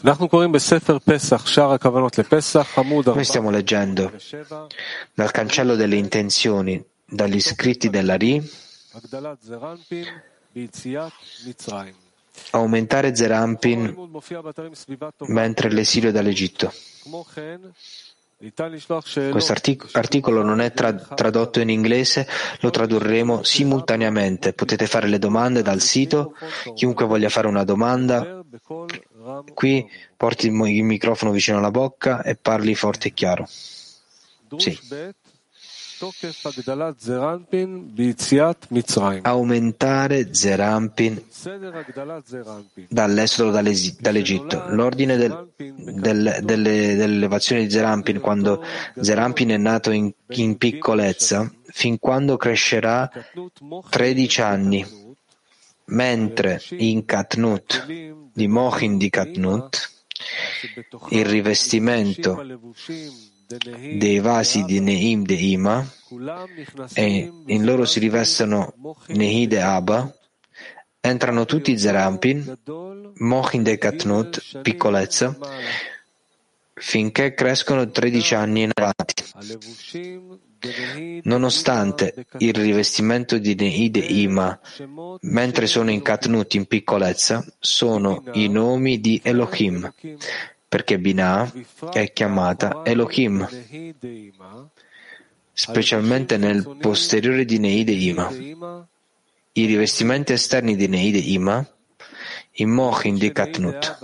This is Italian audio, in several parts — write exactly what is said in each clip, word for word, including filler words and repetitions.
Noi stiamo leggendo dal cancello delle intenzioni, dagli scritti dell'Ari, aumentare Zerampin mentre l'esilio dall'Egitto. Questo artic- articolo non è tra- tradotto in inglese, lo tradurremo simultaneamente. Potete fare le domande dal sito. Chiunque voglia fare una domanda, qui porti il, mo- il microfono vicino alla bocca e parli forte e chiaro. Sì. Aumentare Zerampin dall'esodo dall'Egitto. L'ordine del, del, delle, dell'elevazione di Zerampin, quando Zerampin è nato in, in piccolezza, fin quando crescerà tredici anni, mentre in Katnut, di Mochin di Katnut, il rivestimento dei vasi di Neim de Ima, e in loro si rivestono Nehi de Abba, entrano tutti Zerampin, Mochin de Katnut, piccolezza, finché crescono tredici anni in avanti. Nonostante il rivestimento di Nehi de Ima, mentre sono in Katnut, in piccolezza, sono i nomi di Elohim, perché Binah è chiamata Elohim, specialmente nel posteriore di Nehi de Ima. I rivestimenti esterni di Nehi de Ima, i Mochin di Katnut,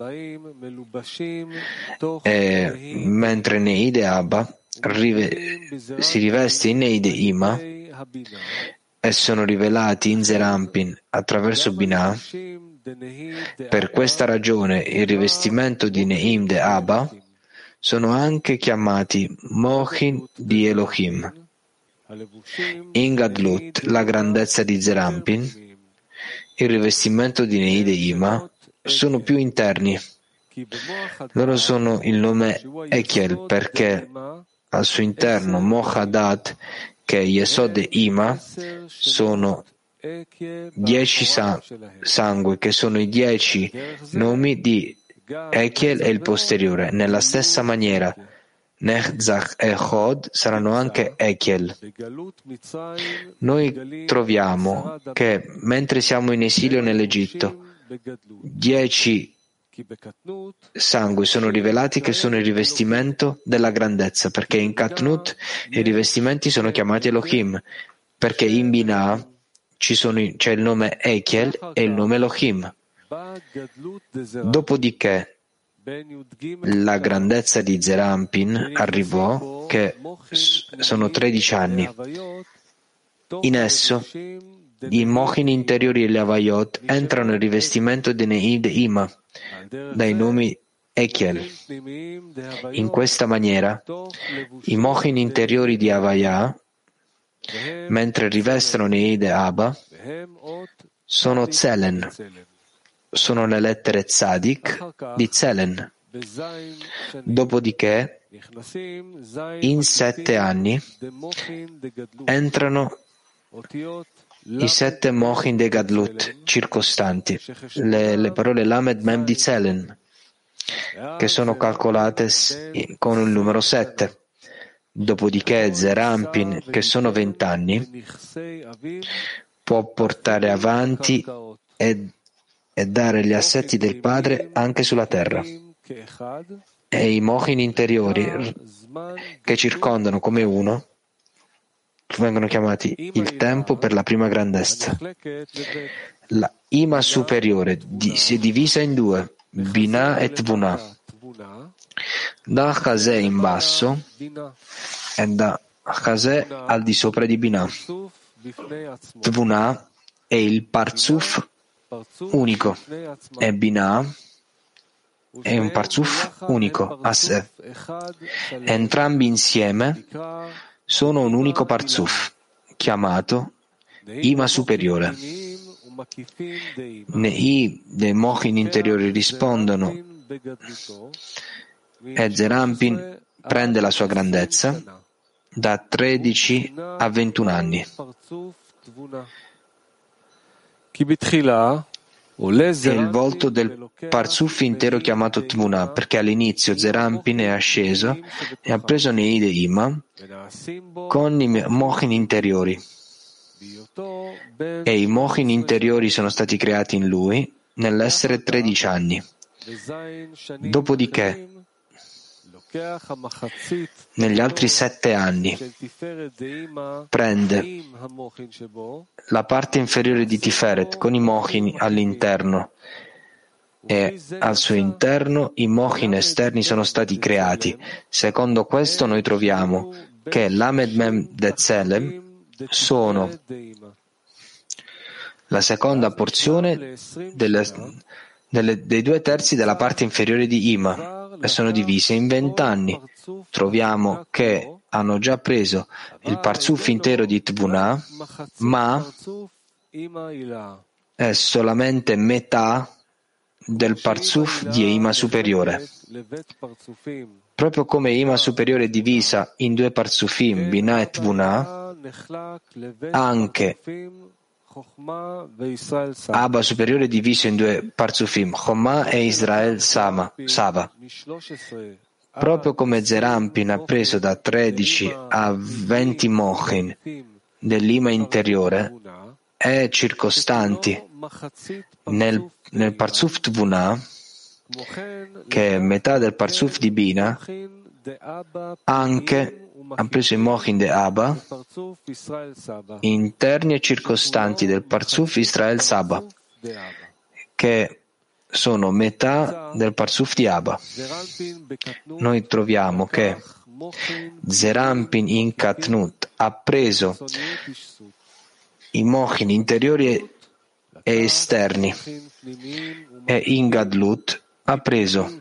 e mentre Nehi de Abba rive- si riveste in Nehi de Ima e sono rivelati in Zerampin attraverso Binah. Per questa ragione il rivestimento di Neim de Abba sono anche chiamati Mochin di Elohim. In Gadlut, la grandezza di Zerampin, il rivestimento di Nehi de Ima sono più interni. Loro sono il nome Echiel perché al suo interno Mochadat, che è Yesod de Ima, sono dieci sa- sangue, che sono i dieci nomi di Echiel e il posteriore. Nella stessa maniera, Nechzach e Chod saranno anche Echiel. Noi troviamo che mentre siamo in esilio nell'Egitto, dieci sangue sono rivelati che sono il rivestimento della grandezza, perché in Katnut i rivestimenti sono chiamati Elohim, perché in Binah ci sono, c'è il nome Echiel e il nome Elohim. Dopodiché la grandezza di Zerampin arrivò, che sono tredici anni. In esso i Mochin interiori e le Avayot entrano nel rivestimento di Nehi de Ima dai nomi Echiel. In questa maniera i Mochin interiori di Avaya, mentre rivestono Nehi de Abba, sono Zelen, sono le lettere Tzadik di Zelen. Dopodiché, in sette anni, entrano i sette Mochin de Gadlut circostanti, le, le parole Lamed Mem di Zelen, che sono calcolate con il numero sette. Dopodiché Zerampin, che sono vent'anni, può portare avanti e, e dare gli assetti del padre anche sulla terra. E i Mochin interiori che circondano come uno vengono chiamati il tempo per la prima grandezza. La Ima superiore di, si è divisa in due, Binah e Tvunah. Da Chazè in basso e da Chazè al di sopra di Binah. Tvunah è il Parzuf unico e Binah è un Parzuf unico a sé. Entrambi insieme sono un unico Parzuf, chiamato Ima superiore. Nei dei Mochin interiori rispondono e Zerampin prende la sua grandezza da tredici a ventuno anni. è il volto del Parzuf intero chiamato Tvuna, perché all'inizio Zerampin è asceso e ha preso Neide Ima con i mochin interiori, e i mochin interiori sono stati creati in lui nell'essere tredici anni. Dopodiché, negli altri sette anni, prende la parte inferiore di Tiferet con i mochin all'interno, e al suo interno i mochin esterni sono stati creati. Secondo questo noi troviamo che l'Amed Mem de Tselem sono la seconda porzione delle, delle, dei due terzi della parte inferiore di Ima e sono divise in vent'anni. Troviamo che hanno già preso il Parzuf intero di Tvuna, ma è solamente metà del Parzuf di Ima superiore. Proprio come Ima superiore è divisa in due Parzufim, Binah e Tvuna, anche Abba superiore è diviso in due Parzufim, Chomah e Israel Sama, Sava. Proprio come Zerampin ha preso da tredici a venti mochin dell'Ima interiore e circostanti nel, nel Parzuf Tvuna, che è metà del Parzuf di Bina, anche ha preso i mochin de Abba interni e circostanti del Parzuf Israel Saba, che sono metà del Parzuf di Abba. Noi troviamo che Zerampin in Katnut ha preso i mochin interiori e esterni, e in Gadlut ha preso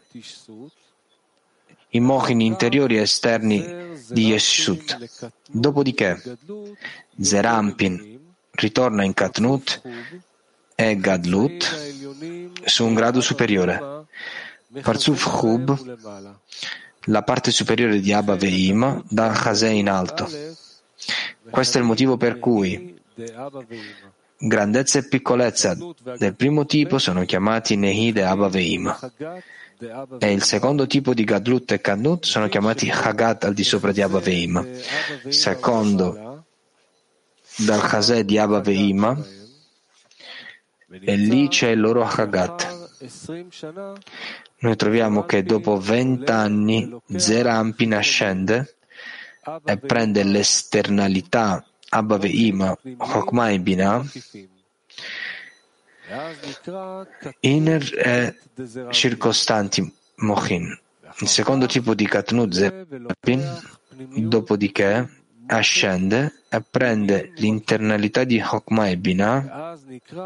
i mochin interiori e esterni di Yeshut. Dopodiché Zerampin ritorna in Katnut e Gadlut su un grado superiore. Parzuf Chub, la parte superiore di Abba Ve'ima, da Chazè in alto. Questo è il motivo per cui grandezza e piccolezza del primo tipo sono chiamati Nehid e Abba Ve'ima, e il secondo tipo di Gadlut e Katnut sono chiamati Hagat al di sopra di Abba Ve'ima, secondo dal Chazè di Abba Ve'ima, e lì c'è il loro Hagat. Noi troviamo che dopo vent'anni Zerampin ascende e prende l'esternalità Abba Ve'ima, Chokmah e Binah, Iner e circostanti mochin. Il secondo tipo di Katnut Zerampin, dopodiché, ascende e prende l'internalità di Chokmah e Binah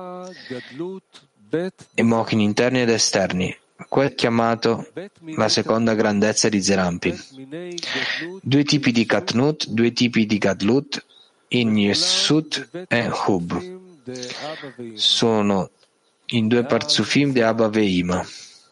e mochin interni ed esterni. Questo è chiamato la seconda grandezza di Zerampin. Due tipi di Katnut, due tipi di Gadlut, in Yeshut e Hub. Sono in due Parzufim di Abba Ve'ima.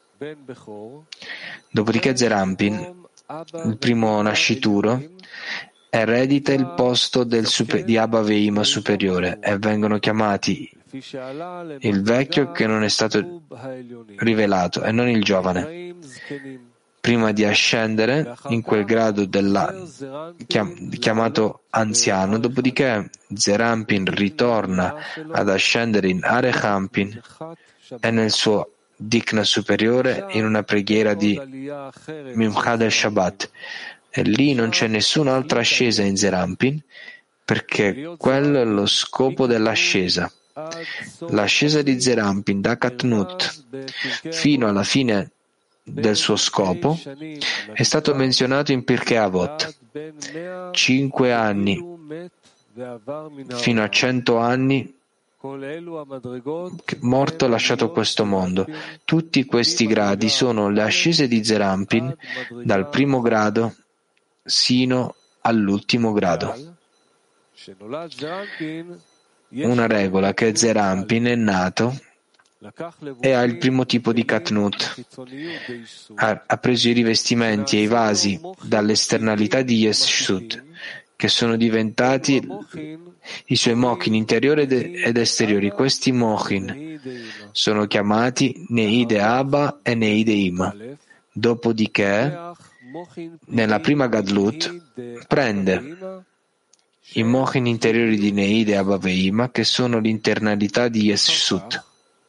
Dopodiché Zerampin, il primo nascituro, eredita il posto del super, di Abba Ve'ima superiore, e vengono chiamati il vecchio che non è stato rivelato e non il giovane, prima di ascendere in quel grado della, chiamato anziano. Dopodiché Zerampin ritorna ad ascendere in Arechampin e nel suo Dikna superiore in una preghiera di Mimchad el Shabbat, e lì non c'è nessun'altra ascesa in Zerampin, perché quello è lo scopo dell'ascesa. L'ascesa di Zerampin da Katnut fino alla fine del suo scopo è stato menzionato in Pirkei Avot. Cinque anni fino a cento anni morto ha lasciato questo mondo. Tutti questi gradi sono le ascese di Zerampin dal primo grado sino all'ultimo grado. Una regola che Zerampin è nato e ha il primo tipo di Katnut. Ha, ha preso i rivestimenti e i vasi dall'esternalità di Yeshut, che sono diventati i suoi mochin interiori ed esteriori. Questi mochin sono chiamati Neide Abba e Neide Ima. Dopodiché, nella prima Gadlut, prende i mochin interiori di Neide Abba Veima, che sono l'internalità di Yeshut.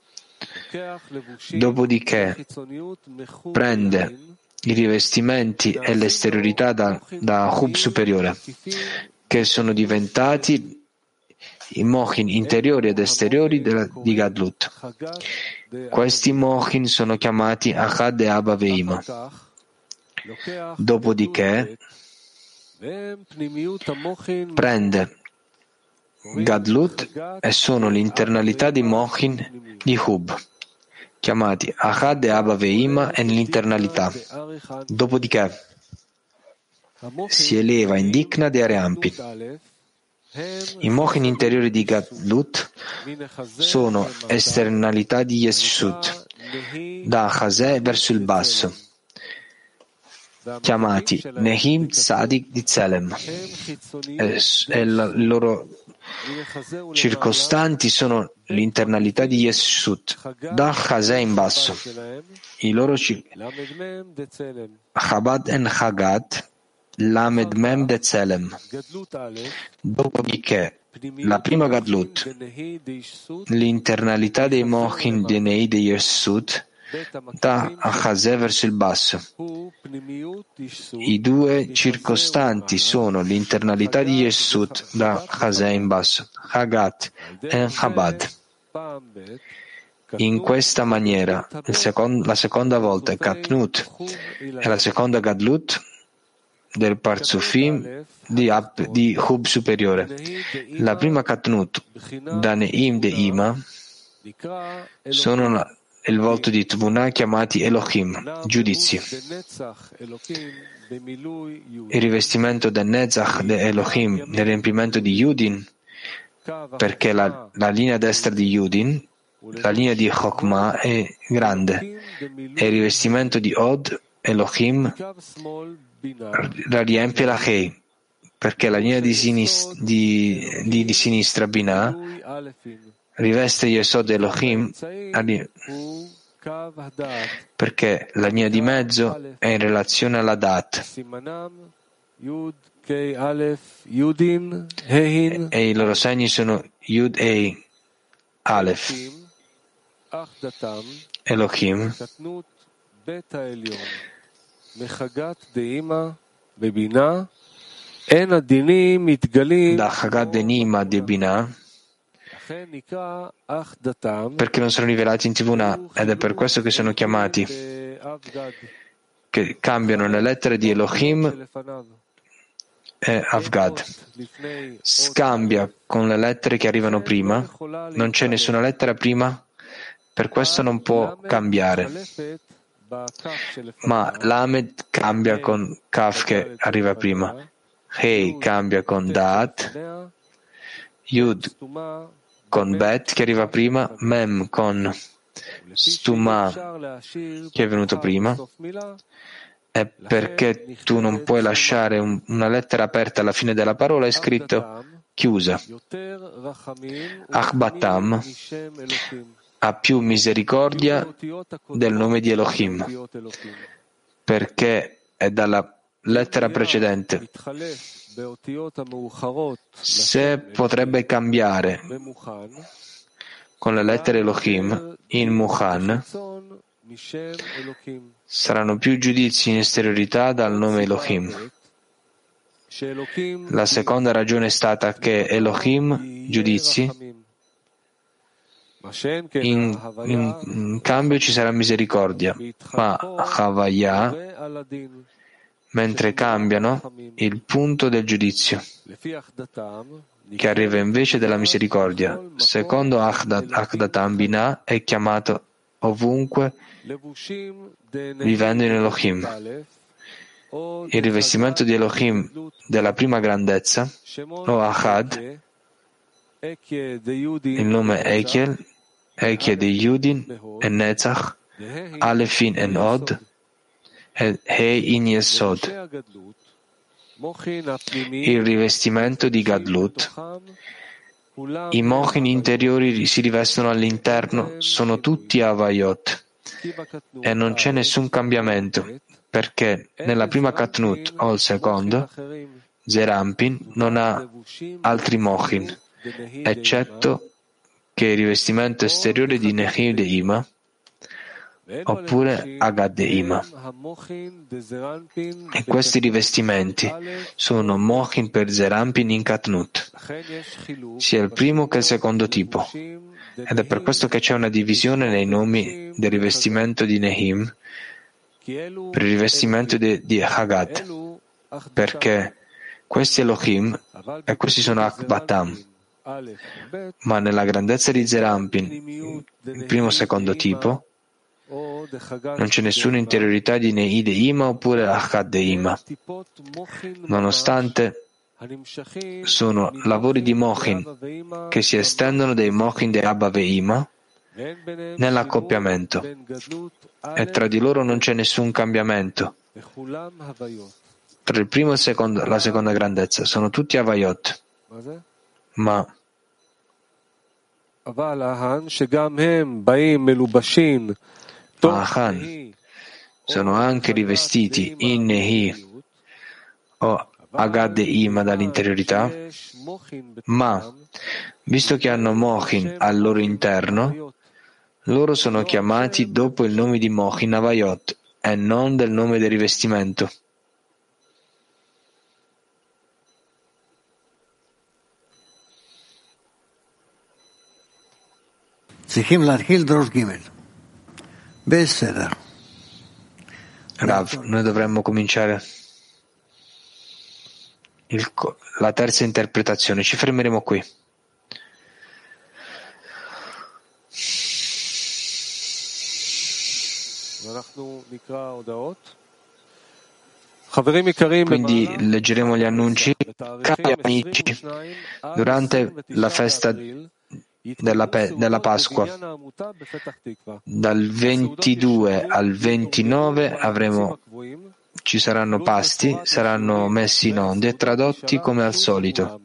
Dopodiché, prende i rivestimenti e l'esteriorità da, da Hub superiore, che sono diventati i mochin interiori ed esteriori della, di Gadlut. Questi mochin sono chiamati Achad e Abba Veima. Dopodiché prende Gadlut e sono l'internalità di mochin di Hub, chiamati Achad e Abba Veima e nell'internalità. Dopodiché si eleva in Dikna de Areampin. I mochin interiori di Gadlut sono esternalità di Yeshut, da Chazè verso il basso, chiamati Nehim Tzadik di Tselem, e, e la, i loro circostanti sono l'internalità di Yeshut, da Chazè in basso. I loro Chabad en Chagat, Lamed Mem de Tselem. Dopodiché, la prima Gadlut, l'internalità dei mochin di Neide Yeshut, da Chazè verso il basso. I due circostanti sono l'internalità di Yeshut da Chazè in basso, Chagat e Chabad. In questa maniera, il secondo, la seconda volta è Katnut e la seconda Gadlut del Parzufim di, di Hub superiore. La prima Katnut da Neim de Ima sono la, il volto di Tvuna chiamati Elohim, giudizi. Il rivestimento del Netzach de Elohim nel riempimento di Yudin, perché la, la linea destra di Yudin, la linea di Chokmah è grande, e il rivestimento di Od, Elohim, la riempie la Hei, perché la linea di, sinis, di, di, di sinistra Binah riveste Yesod Elohim, perché la linea di mezzo è in relazione alla Dat, e, e i loro segni sono Yud Ei Aleph. Elohim da Chagat de Nima de Binah, perché non sono rivelati in Tivuna, ed è per questo che sono chiamati, che cambiano le lettere di Elohim e Avgad. Scambia con le lettere che arrivano prima, non c'è nessuna lettera prima, per questo non può cambiare. Ma Lamed cambia con Kaf che arriva prima, Hei cambia con Daat, Yud con Bet che arriva prima, Mem con Stuma che è venuto prima, e perché tu non puoi lasciare un, una lettera aperta alla fine della parola, è scritto chiusa. Achbatam ha più misericordia del nome di Elohim, perché è dalla lettera precedente. Se potrebbe cambiare con le lettere Elohim in Mukhan, saranno più giudizi in esteriorità dal nome Elohim. La seconda ragione è stata che Elohim, giudizi, in, in, in cambio ci sarà misericordia, ma Havaya, mentre cambiano il punto del giudizio, che arriva invece della misericordia. Secondo Achdatam Binah è chiamato ovunque vivendo in Elohim. Il rivestimento di Elohim della prima grandezza, o Achad, il nome Echiel, Echiel di Yudin e Netzach, Alefin e Od, e Hei in Yesod. il rivestimento di Gadlut. I mochin interiori si rivestono all'interno, sono tutti Havayot e non c'è nessun cambiamento, perché nella prima Katnut o il secondo, Zerampin non ha altri mochin, eccetto che il rivestimento esteriore di Nehim de Ima oppure Agad de Ima. E questi rivestimenti sono mochin per Zerampin in Katnut, sia il primo che il secondo tipo. Ed è per questo che c'è una divisione nei nomi del rivestimento di Nehim per il rivestimento di, di Hagad, perché questi Elohim e questi sono Akbatam, ma nella grandezza di Zerampin, il primo e secondo tipo, non c'è nessuna interiorità di Nei de Ima oppure Achad de Ima, nonostante sono lavori di Mochin che si estendono dai Mochin de Abba ve Ima nell'accoppiamento, e tra di loro non c'è nessun cambiamento. Tra il primo e il secondo, la seconda grandezza sono tutti Havayot, ma Ahan sono anche rivestiti in Nehi o Agad de Ima dall'interiorità, ma visto che hanno Mochin al loro interno, loro sono chiamati dopo il nome di Mochin Havayot e non del nome del rivestimento. Rav, noi dovremmo cominciare il, la terza interpretazione. Ci fermeremo qui. Quindi leggeremo gli annunci. Cari amici, durante la festa della, della Pasqua, dal ventidue al ventinove avremo, ci saranno pasti, saranno messi in onde e tradotti come al solito.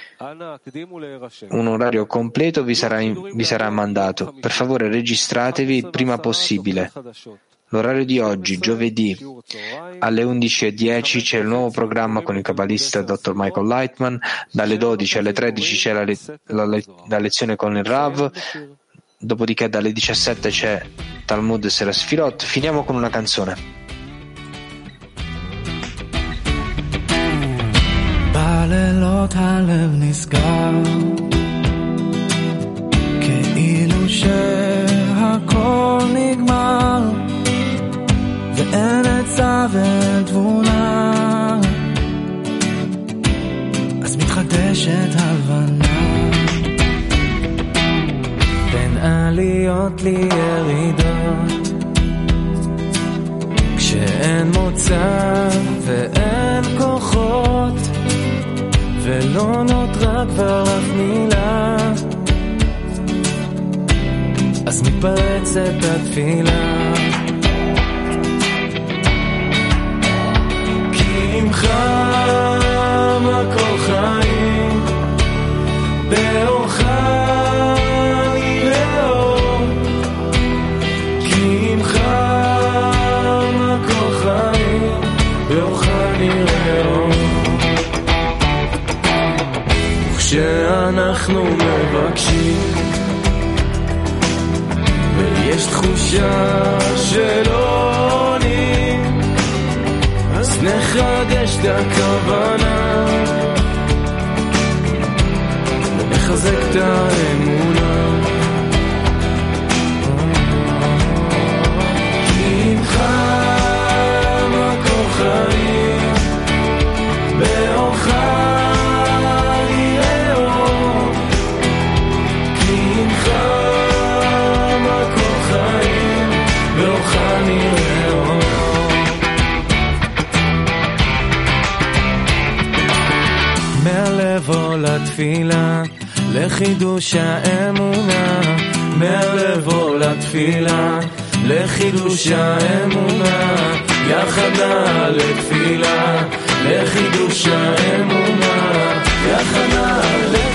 Un orario completo vi sarà, in, vi sarà mandato. Per favore registratevi il prima possibile. L'orario di oggi, giovedì, alle undici e dieci c'è il nuovo programma con il kabbalista dottor Michael Lightman, dalle dodici alle tredici c'è la, le, la, la lezione con il Rav, dopodiché dalle diciassette c'è Talmud e Sera Sfirot. Finiamo con una canzone. בלילות הלב נסגר כאילו שהכל נגמר ואין עצה ואין תבונה, אז מתחדשת הבנה בין עליות לירידות, כשאין מוצא ואין כוחות ולא נותרה כבר אף מילה, אז מתפרצת התפילה. כי ממך הכל חיים, באורך נראה אור. כי ממך הכל חיים, באורך נראה אור. כשאנחנו מבקשים ויש תחושה שלא עונים, אז נחדש את הכוונה ונחזק את האמונה. כי ממך מקור חיים, באורך מהלבוא לתפילה לחידוש האמונה, מהלבוא לתפילה לחידוש האמונה, יחד נעלה לתפילה לחידוש האמונה, כהכנה